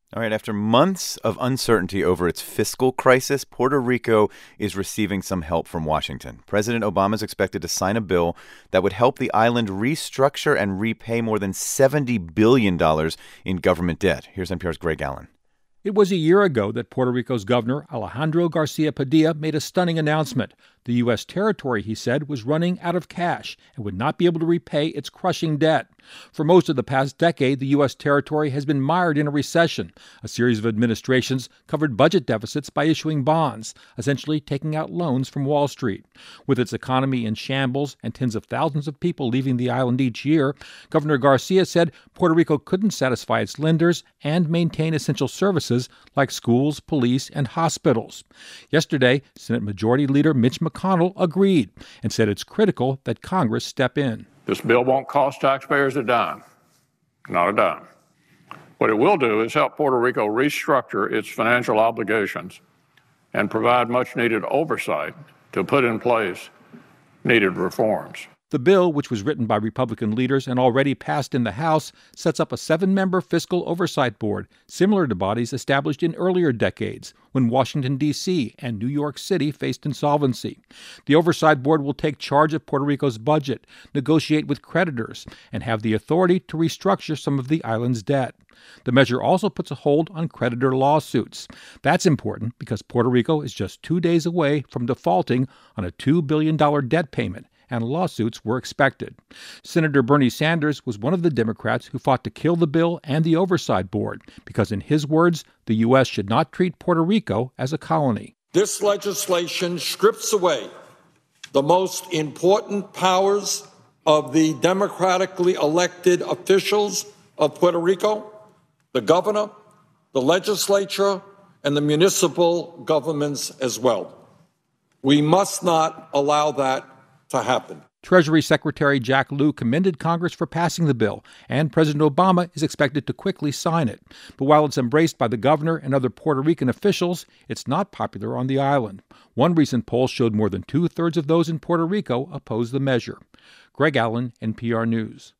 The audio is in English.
All right, after months of uncertainty over its fiscal crisis, Puerto Rico is receiving some help from Washington. President Obama is expected to sign a bill that would help the island restructure and repay more than $70 billion in government debt. Here's NPR's Greg Allen. It was a year ago that Puerto Rico's governor, Alejandro Garcia Padilla, made a stunning announcement. The U.S. territory, he said, was running out of cash and would not be able to repay its crushing debt. For most of the past decade, the U.S. territory has been mired in a recession. A series of administrations covered budget deficits by issuing bonds, essentially taking out loans from Wall Street. With its economy in shambles and tens of thousands of people leaving the island each year, Governor Garcia said Puerto Rico couldn't satisfy its lenders and maintain essential services like schools, police, and hospitals. Yesterday, Senate Majority Leader Mitch McConnell agreed and said it's critical that Congress step in. This bill won't cost taxpayers a dime, not a dime. What it will do is help Puerto Rico restructure its financial obligations and provide much-needed oversight to put in place needed reforms. The bill, which was written by Republican leaders and already passed in the House, sets up a 7-member fiscal oversight board, similar to bodies established in earlier decades when Washington, D.C. and New York City faced insolvency. The oversight board will take charge of Puerto Rico's budget, negotiate with creditors, and have the authority to restructure some of the island's debt. The measure also puts a hold on creditor lawsuits. That's important because Puerto Rico is just 2 days away from defaulting on a $2 billion debt payment, and lawsuits were expected. Senator Bernie Sanders was one of the Democrats who fought to kill the bill and the oversight board because, in his words, the U.S. should not treat Puerto Rico as a colony. This legislation strips away the most important powers of the democratically elected officials of Puerto Rico, the governor, the legislature, and the municipal governments as well. We must not allow that to happen. Treasury Secretary Jack Lew commended Congress for passing the bill, and President Obama is expected to quickly sign it. But while it's embraced by the governor and other Puerto Rican officials, it's not popular on the island. One recent poll showed more than 2/3 of those in Puerto Rico oppose the measure. Greg Allen, NPR News.